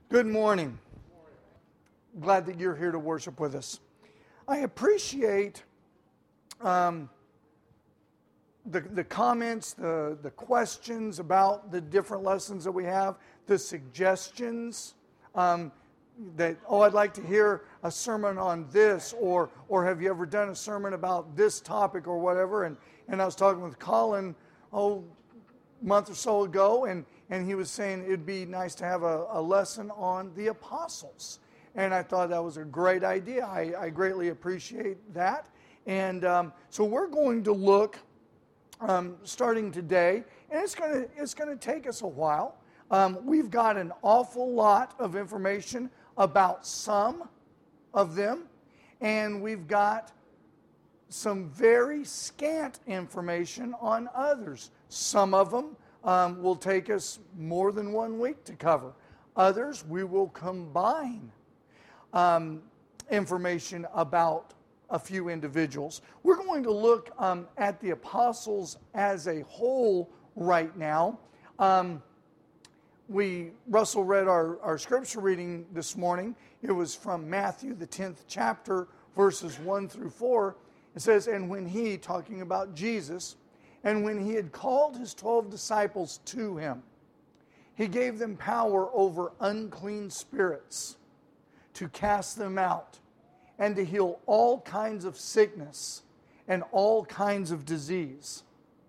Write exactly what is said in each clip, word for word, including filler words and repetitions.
Good morning. Glad that you're here to worship with us. I appreciate um, the, the comments, the, the questions about the different lessons that we have, the suggestions um, that, oh, I'd like to hear a sermon on this, or or have you ever done a sermon about this topic or whatever? And, and I was talking with Colin, oh, a month or so ago, and And he was saying it'd be nice to have a, a lesson on the apostles. And I thought that was a great idea. I, I greatly appreciate that. And um, so we're going to look, um, starting today, and it's going to it's going to take us a while. Um, we've got an awful lot of information about some of them, and we've got some very scant information on others. Some of them Um, will take us more than one week to cover. Others, we will combine um, information about a few individuals. We're going to look um, at the apostles as a whole right now. Um, we Russell read our, our scripture reading this morning. It was from Matthew, the tenth chapter, verses one through four. It says, "And when he," talking about Jesus, "and when he had called his twelve disciples to him, he gave them power over unclean spirits to cast them out and to heal all kinds of sickness and all kinds of disease.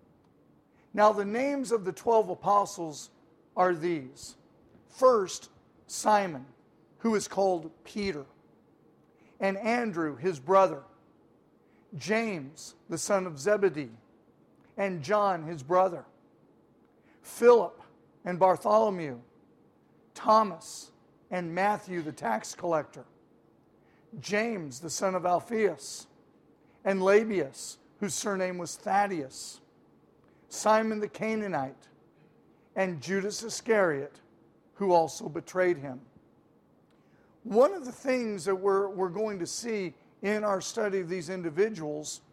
Now the names of the twelve apostles are these. First, Simon, who is called Peter, and Andrew, his brother, James, the son of Zebedee, and John, his brother, Philip and Bartholomew, Thomas and Matthew, the tax collector, James, the son of Alphaeus, and Lebbaeus, whose surname was Thaddeus, Simon the Canaanite, and Judas Iscariot, who also betrayed him." One of the things that we're, we're going to see in our study of these individuals,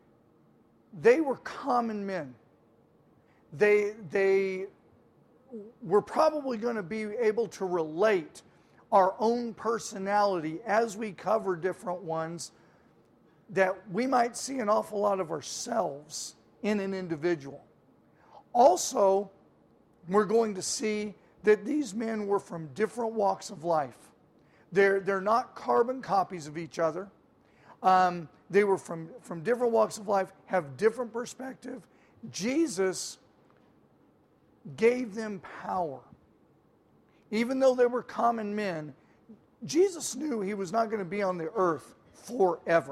they were common men. They, they were probably going to be able to relate our own personality as we cover different ones, that we might see an awful lot of ourselves in an individual. Also, we're going to see that these men were from different walks of life. They're, they're not carbon copies of each other. Um, They were from, from different walks of life, have different perspective. Jesus gave them power. Even though they were common men, Jesus knew he was not going to be on the earth forever.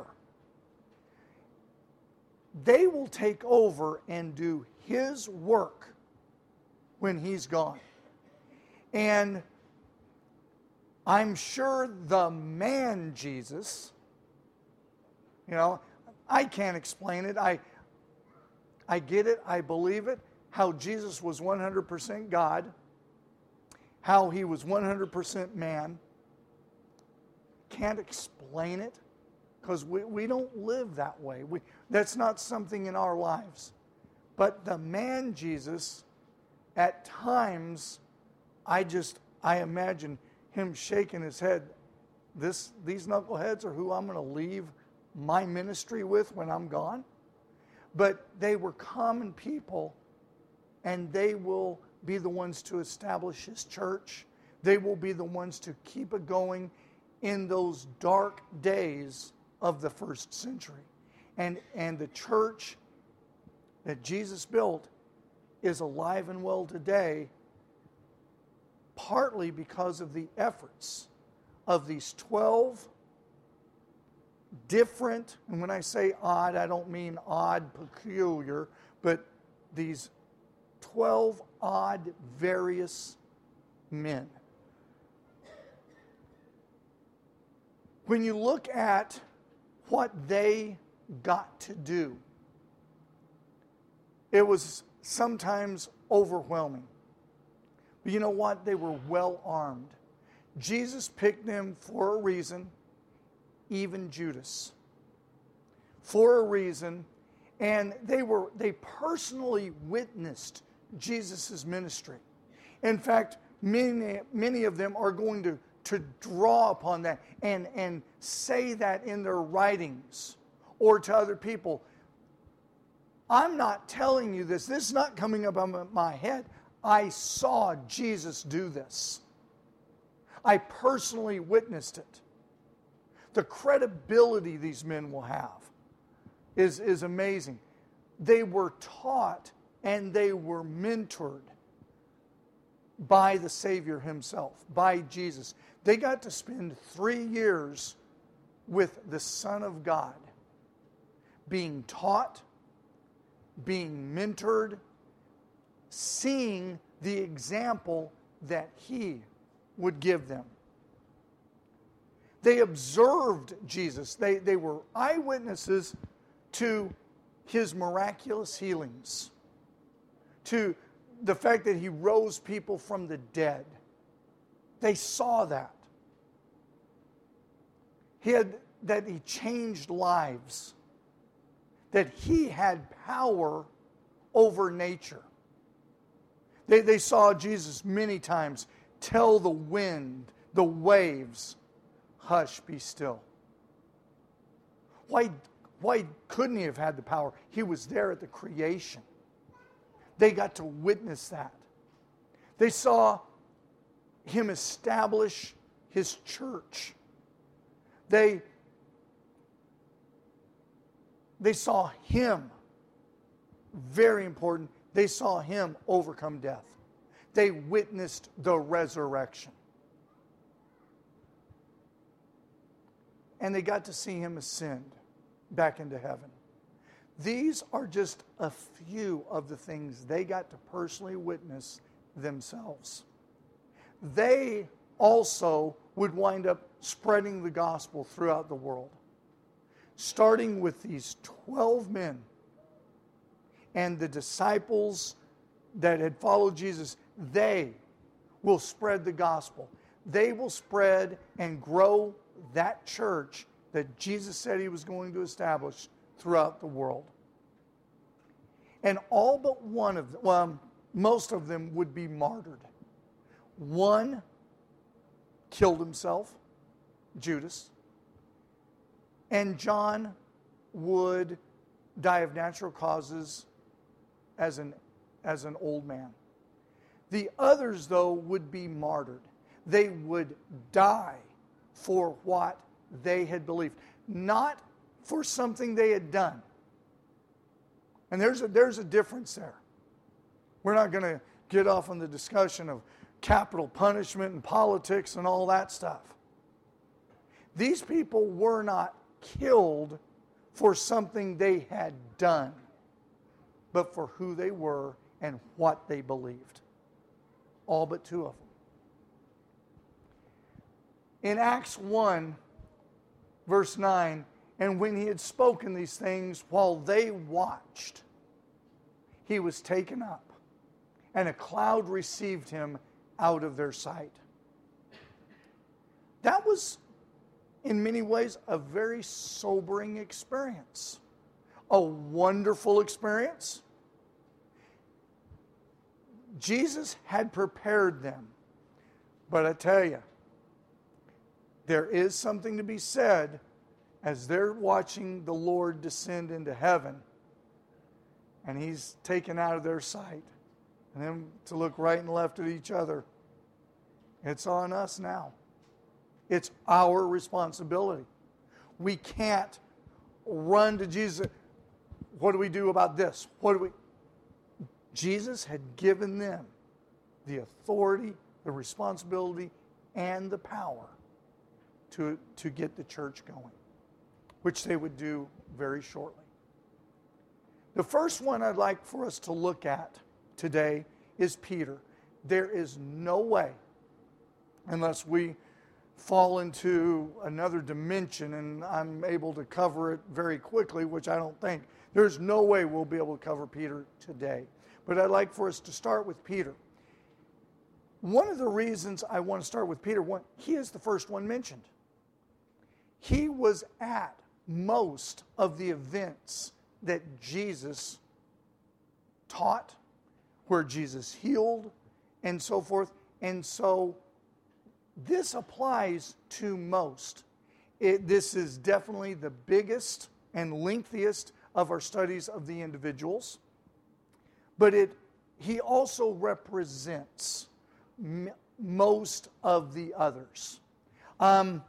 They will take over and do his work when he's gone. And I'm sure the man Jesus, you know, I can't explain it. I, I get it. I believe it. How Jesus was one hundred percent God. How he was one hundred percent man. Can't explain it because we, we don't live that way. We, that's not something in our lives. But the man Jesus, at times, I just, I imagine him shaking his head. This, these knuckleheads are who I'm going to leave my ministry with when I'm gone. But they were common people, and they will be the ones to establish his church. They will be the ones to keep it going in those dark days of the first century. And, and the church that Jesus built is alive and well today, partly because of the efforts of these twelve different, and when I say odd, I don't mean odd, peculiar, but these twelve odd, various men. When you look at what they got to do, it was sometimes overwhelming. But you know what? They were well armed. Jesus picked them for a reason, even Judas, for a reason, and they were they personally witnessed Jesus' ministry. In fact, many, many of them are going to, to draw upon that and, and say that in their writings or to other people. I'm not telling you this. This is not coming up on my head. I saw Jesus do this. I personally witnessed it. The credibility these men will have is, is amazing. They were taught and they were mentored by the Savior himself, by Jesus. They got to spend three years with the Son of God, being taught, being mentored, seeing the example that he would give them. They observed Jesus. They, they were eyewitnesses to his miraculous healings, to the fact that he rose people from the dead. They saw that. He had, that he changed lives, that he had power over nature. They, they saw Jesus many times tell the wind, the waves, hush, be still. Why, why couldn't he have had the power? He was there at the creation. They got to witness that. They saw him establish his church. They, they saw him, very important, they saw him overcome death. They witnessed the resurrection. And they got to see him ascend back into heaven. These are just a few of the things they got to personally witness themselves. They also would wind up spreading the gospel throughout the world, starting with these twelve men and the disciples that had followed Jesus. They will spread the gospel. They will spread and grow that church that Jesus said he was going to establish throughout the world. And all but one of them, well, most of them would be martyred. One killed himself, Judas, and John would die of natural causes as an, as an old man. The others, though, would be martyred. They would die for what they had believed, not for something they had done. And there's a, there's a difference there. We're not going to get off on the discussion of capital punishment and politics and all that stuff. These people were not killed for something they had done, but for who they were and what they believed. All but two of them. In Acts one, verse nine, and when he had spoken these things, while they watched, he was taken up, and a cloud received him out of their sight. That was, in many ways, a very sobering experience. A wonderful experience. Jesus had prepared them. But I tell you, there is something to be said as they're watching the Lord descend into heaven and he's taken out of their sight, and then to look right and left at each other. It's on us now. It's our responsibility. We can't run to Jesus. What do we do about this? What do we... Jesus had given them the authority, the responsibility, and the power to, to get the church going, which they would do very shortly. The first one I'd like for us to look at today is Peter. There is no way, unless we fall into another dimension and I'm able to cover it very quickly, which I don't think, there's no way we'll be able to cover Peter today. But I'd like for us to start with Peter. One of the reasons I want to start with Peter, one, he is the first one mentioned. He was at most of the events that Jesus taught, where Jesus healed, and so forth. and so this applies to most. It, this is definitely the biggest and lengthiest of our studies of the individuals. But it, he also represents m- most of the others. Um,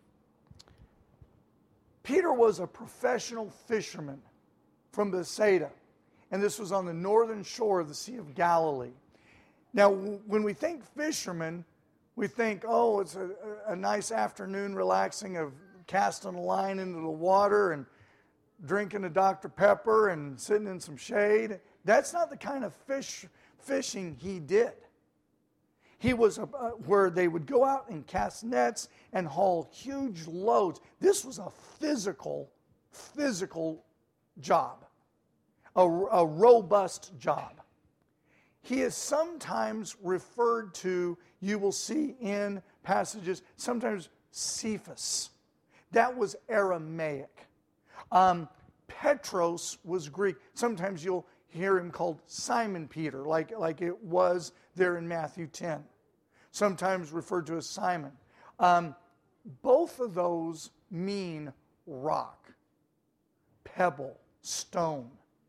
Peter was a professional fisherman from Bethsaida, and this was on the northern shore of the Sea of Galilee. Now, when we think fishermen, we think, oh, it's a, a nice afternoon relaxing of casting a line into the water and drinking a Doctor Pepper and sitting in some shade. That's not the kind of fish fishing he did. He was a, uh, where they would go out and cast nets and haul huge loads. This was a physical, physical job, a, a robust job. He is sometimes referred to, you will see in passages, sometimes Cephas. That was Aramaic. Um, Petros was Greek. Sometimes you'll hear him called Simon Peter, like, like it was there in Matthew ten. Sometimes referred to as Simon. Um, both of those mean rock, pebble, stone.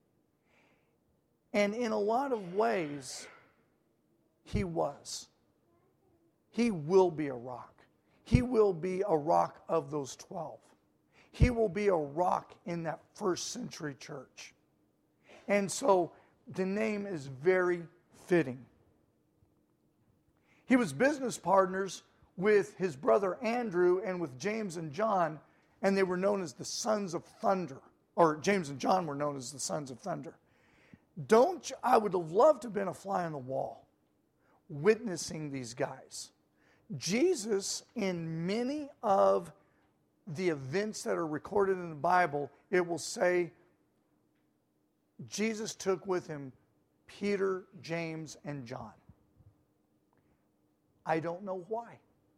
And in a lot of ways, he was. He will be a rock. He will be a rock of those twelve. He will be a rock in that first century church. And so the name is very fitting. He was business partners with his brother Andrew and with James and John, and they were known as the sons of thunder. Or James and John were known as the sons of thunder. Don't you, I would have loved to have been a fly on the wall witnessing these guys. Jesus, in many of the events that are recorded in the Bible, it will say Jesus took with him Peter, James, and John. I don't know why.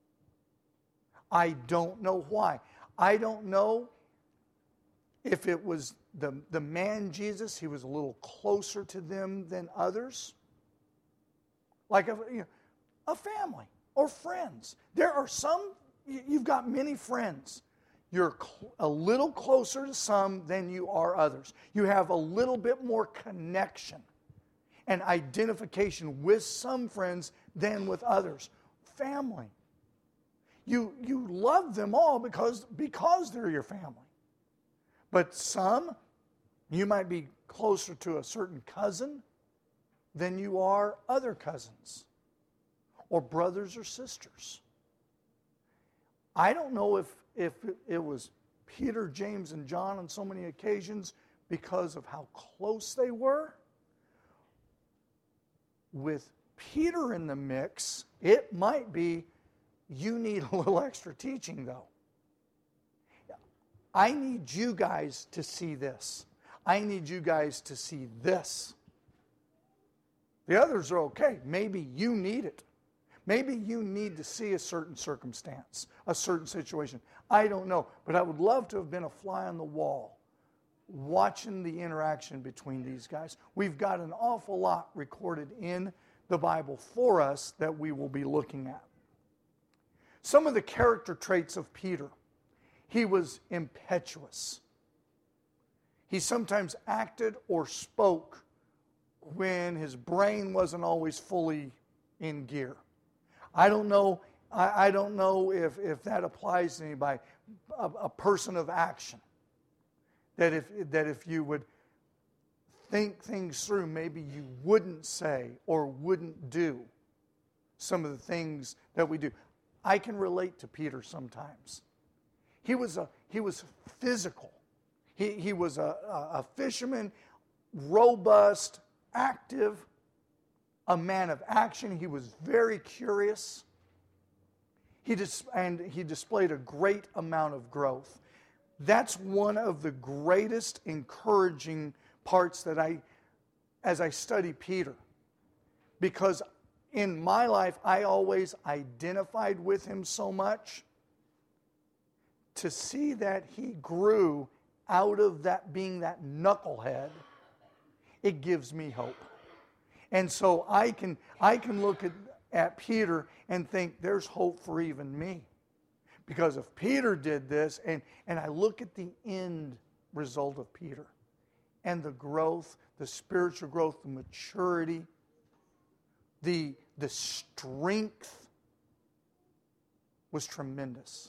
I don't know why. I don't know if it was the, the man Jesus, he was a little closer to them than others. Like a, you know, a family or friends. There are some, you've got many friends. You're a little closer to some than you are others. You have a little bit more connection and identification with some friends than with others. Family. You, you love them all because, because they're your family. But some, you might be closer to a certain cousin than you are other cousins or brothers or sisters. I don't know if, if it was Peter, James, and John on so many occasions because of how close they were. With Peter in the mix, it might be you need a little extra teaching, though. I need you guys to see this. I need you guys to see this. The others are okay. Maybe you need it. Maybe you need to see a certain circumstance, a certain situation. I don't know. But I would love to have been a fly on the wall watching the interaction between these guys. We've got an awful lot recorded in the Bible for us that we will be looking at. Some of the character traits of Peter. He was impetuous. He sometimes acted or spoke when his brain wasn't always fully in gear. I don't know, I, I don't know if, if that applies to anybody. A, a person of action. That if, that if you would think things through, maybe you wouldn't say or wouldn't do some of the things that we do. I can relate to Peter sometimes. He was a he was physical. He he was a, a, a fisherman, robust, active, a man of action. He was very curious. He dis, and he displayed a great amount of growth. That's one of the greatest encouraging parts that I, as I study Peter, because in my life I always identified with him so much. To see that he grew out of that being that knucklehead, it gives me hope. And so I can I can look at at Peter and think there's hope for even me. Because if Peter did this, and, and I look at the end result of Peter, and the growth, the spiritual growth, the maturity, the, the strength was tremendous.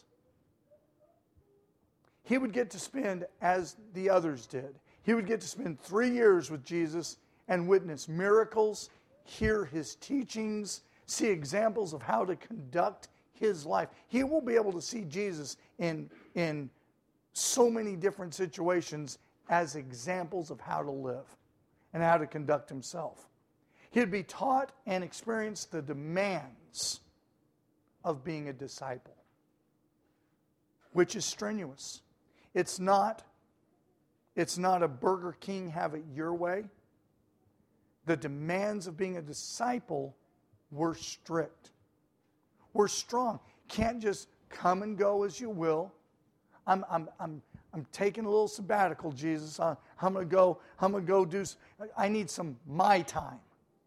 He would get to spend, as the others did, he would get to spend three years with Jesus and witness miracles, hear his teachings, see examples of how to conduct his life. He will be able to see Jesus in, in so many different situations as examples of how to live and how to conduct himself. He'd be taught and experience the demands of being a disciple, which is strenuous. It's not, it's not a Burger King, have it your way. The demands of being a disciple were strict. We're strong. Can't just come and go as you will. I'm, I'm, I'm, I'm taking a little sabbatical, Jesus. I'm, I'm going to go. I'm going to go do. I need some my time.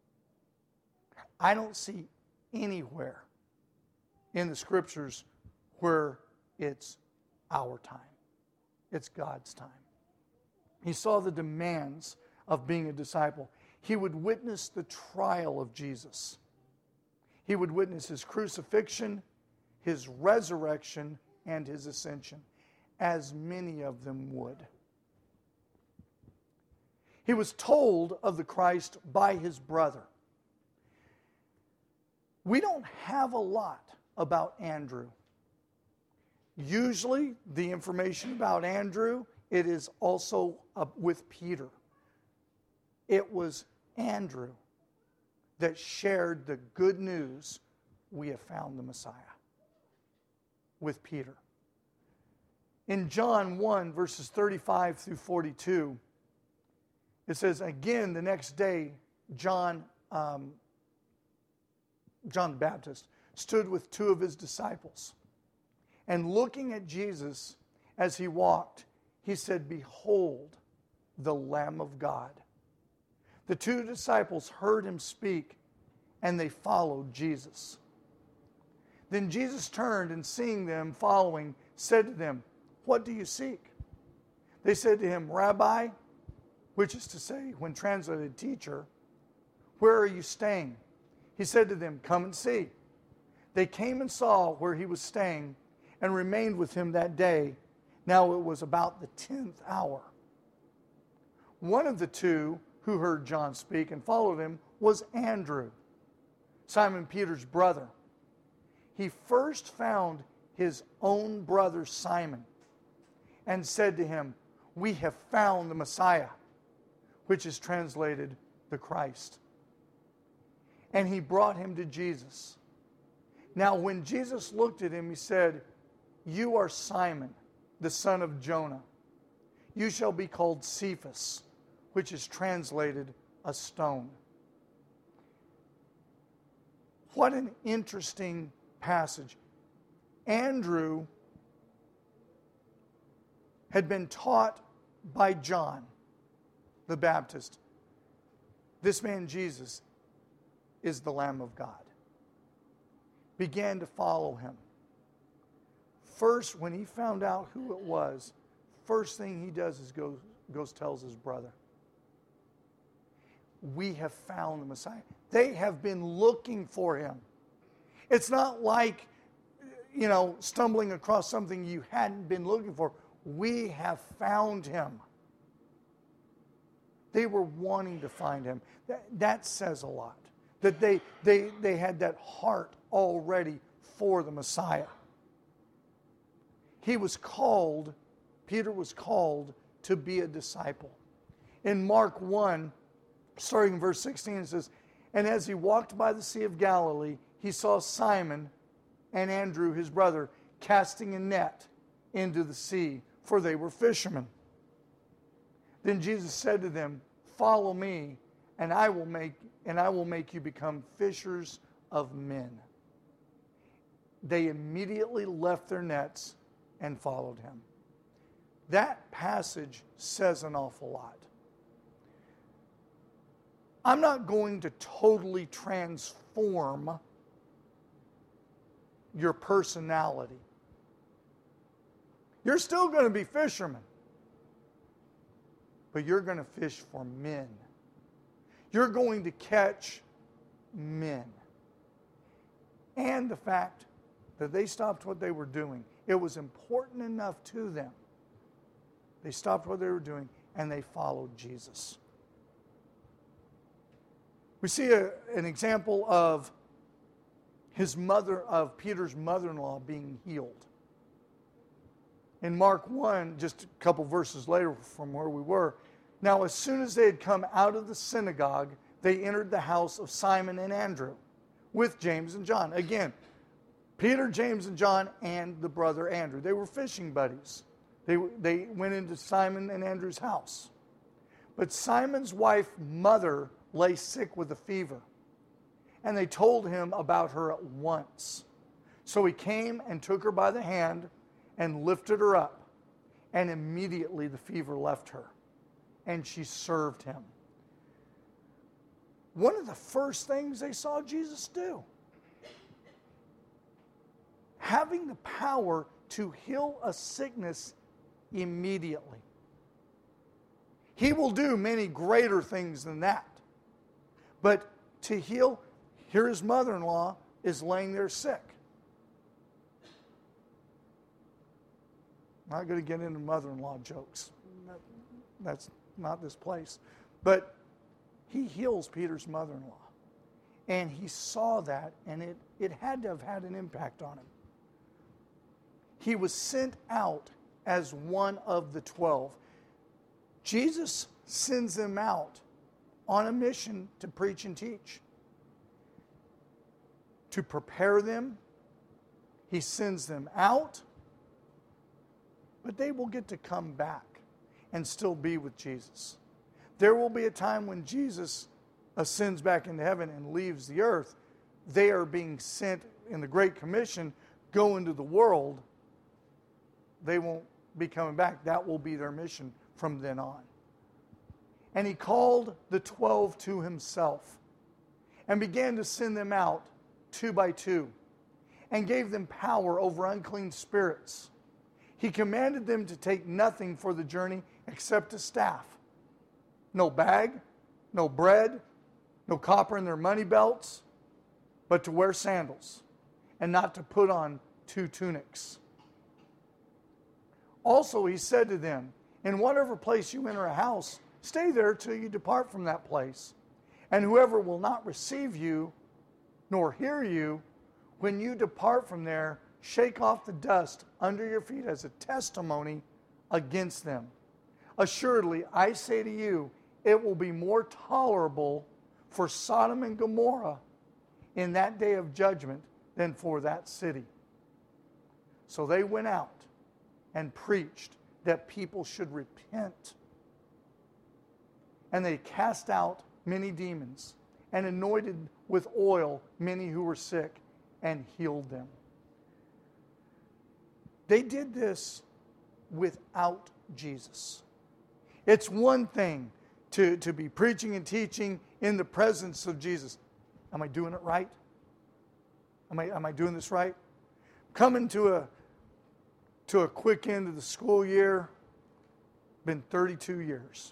I don't see anywhere in the Scriptures where it's our time. It's God's time. He saw the demands of being a disciple. He would witness the trial of Jesus. He would witness his crucifixion, his resurrection, and his ascension, as many of them would. He was told of the Christ by his brother. We don't have a lot about Andrew. Usually, the information about Andrew, it is also uh, with Peter. It was Andrew that shared the good news, we have found the Messiah, with Peter. In John one, verses thirty-five through forty-two, it says, again, the next day, John, um, John the Baptist stood with two of his disciples. And looking at Jesus as he walked, he said, behold, the Lamb of God. The two disciples heard him speak, and they followed Jesus. Then Jesus turned, and seeing them following, said to them, what do you seek? They said to him, Rabbi, which is to say, when translated, teacher, where are you staying? He said to them, come and see. They came and saw where he was staying, and remained with him that day. Now it was about the tenth hour. One of the two who heard John speak and followed him was Andrew, Simon Peter's brother. He first found his own brother Simon and said to him, we have found the Messiah, which is translated the Christ. And he brought him to Jesus. Now when Jesus looked at him, he said, you are Simon, the son of Jonah. You shall be called Cephas, which is translated a stone. What an interesting passage. Andrew had been taught by John the Baptist, this man Jesus is the Lamb of God. Began to follow him. First, when he found out who it was, first thing he does is goes, goes tells his brother, we have found the Messiah. They have been looking for him. It's not like, you know, stumbling across something you hadn't been looking for. We have found him. They were wanting to find him. That, that says a lot. That they, they, they had that heart already for the Messiah. He was called, Peter was called to be a disciple. In Mark one, starting in verse sixteen, it says, and as he walked by the Sea of Galilee, he saw Simon and Andrew, his brother, casting a net into the sea, for they were fishermen. Then Jesus said to them, follow me, and I will make and I will make you become fishers of men. They immediately left their nets and followed him. That passage says an awful lot. I'm not going to totally transform your personality. You're still going to be fishermen, but you're going to fish for men. You're going to catch men. And the fact that they stopped what they were doing, it was important enough to them. They stopped what they were doing and they followed Jesus. We see a, an example of his mother, of Peter's mother-in-law being healed. In Mark one, just a couple verses later from where we were, now as soon as they had come out of the synagogue, they entered the house of Simon and Andrew with James and John. Again, Peter, James, and John, and the brother Andrew. They were fishing buddies. They, they went into Simon and Andrew's house. But Simon's wife, mother, lay sick with a fever. And they told him about her at once. So he came and took her by the hand and lifted her up. And immediately the fever left her. And she served him. One of the first things they saw Jesus do, having the power to heal a sickness immediately. He will do many greater things than that. But to heal, here his mother-in-law is laying there sick. I'm not going to get into mother-in-law jokes. That's not this place. But he heals Peter's mother-in-law. And he saw that, and it, it had to have had an impact on him. He was sent out as one of the twelve. Jesus sends them out on a mission to preach and teach. To prepare them, he sends them out, but they will get to come back and still be with Jesus. There will be a time when Jesus ascends back into heaven and leaves the earth. They are being sent in the Great Commission, go into the world. They won't be coming back. That will be their mission from then on. And he called the twelve to himself and began to send them out two by two and gave them power over unclean spirits. He commanded them to take nothing for the journey except a staff. No bag, no bread, no copper in their money belts, but to wear sandals and not to put on two tunics. Also, he said to them, in whatever place you enter a house, stay there till you depart from that place. And whoever will not receive you, nor hear you, when you depart from there, shake off the dust under your feet as a testimony against them. Assuredly, I say to you, it will be more tolerable for Sodom and Gomorrah in that day of judgment than for that city. So they went out and preached that people should repent. And they cast out many demons and anointed with oil many who were sick and healed them. They did this without Jesus. It's one thing to, to be preaching and teaching in the presence of Jesus. Am I doing it right? Am I, am I doing this right? Coming to a to a quick end of the school year, been thirty-two years.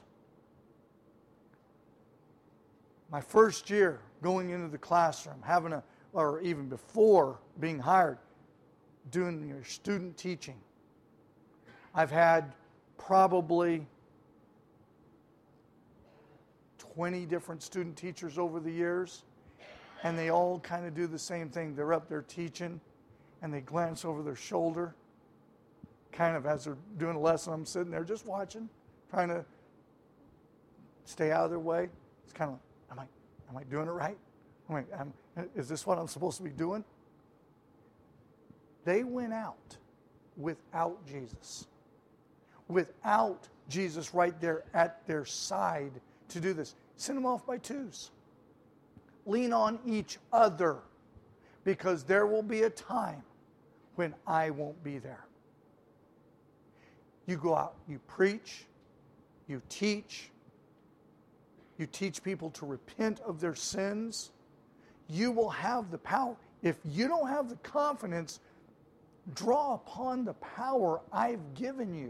My first year going into the classroom, having a, or even before being hired, doing your student teaching. I've had probably twenty different student teachers over the years, and they all kind of do the same thing. They're up there teaching, and they glance over their shoulder, kind of as they're doing a lesson. I'm sitting there just watching, trying to stay out of their way. It's kind of, am I, am I doing it right? Am I, am, is this what I'm supposed to be doing? They went out without Jesus. Without Jesus right there at their side to do this. Send them off by twos. Lean on each other, because there will be a time when I won't be there. You go out, you preach, you teach, you teach people to repent of their sins. You will have the power. If you don't have the confidence, draw upon the power I've given you.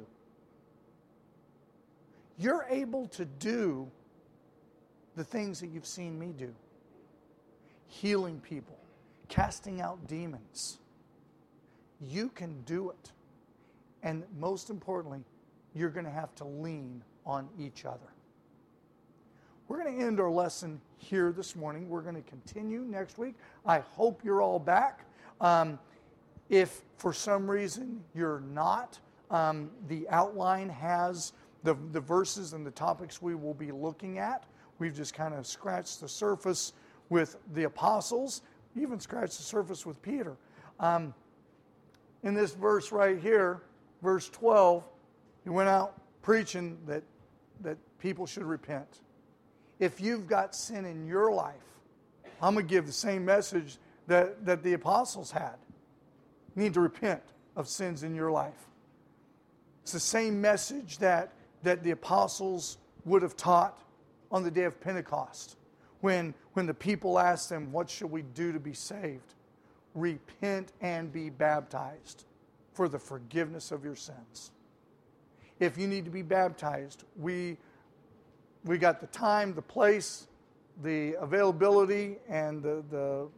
You're able to do the things that you've seen me do. Healing people, casting out demons. You can do it. And most importantly, you're going to have to lean on each other. We're going to end our lesson here this morning. We're going to continue next week. I hope you're all back. Um, if for some reason you're not, um, the outline has the, the verses and the topics we will be looking at. We've just kind of scratched the surface with the apostles, even scratched the surface with Peter. Um, in this verse right here, verse twelve, he went out preaching that, that people should repent. If you've got sin in your life, I'm going to give the same message that, that the apostles had. You need to repent of sins in your life. It's the same message that, that the apostles would have taught on the day of Pentecost. When, when the people asked them, what should we do to be saved? Repent and be baptized for the forgiveness of your sins. If you need to be baptized, we, we got the time, the place, the availability, and the, the,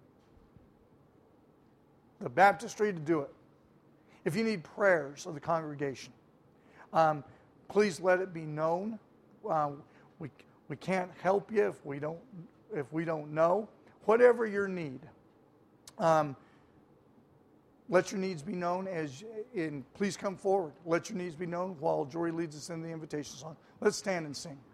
the baptistry to do it. If you need prayers of the congregation, um, please let it be known. Uh, we we can't help you if we don't if we don't know. Whatever your need, um, let your needs be known as in. Please come forward. Let your needs be known while Jory leads us in the invitation song. Let's stand and sing.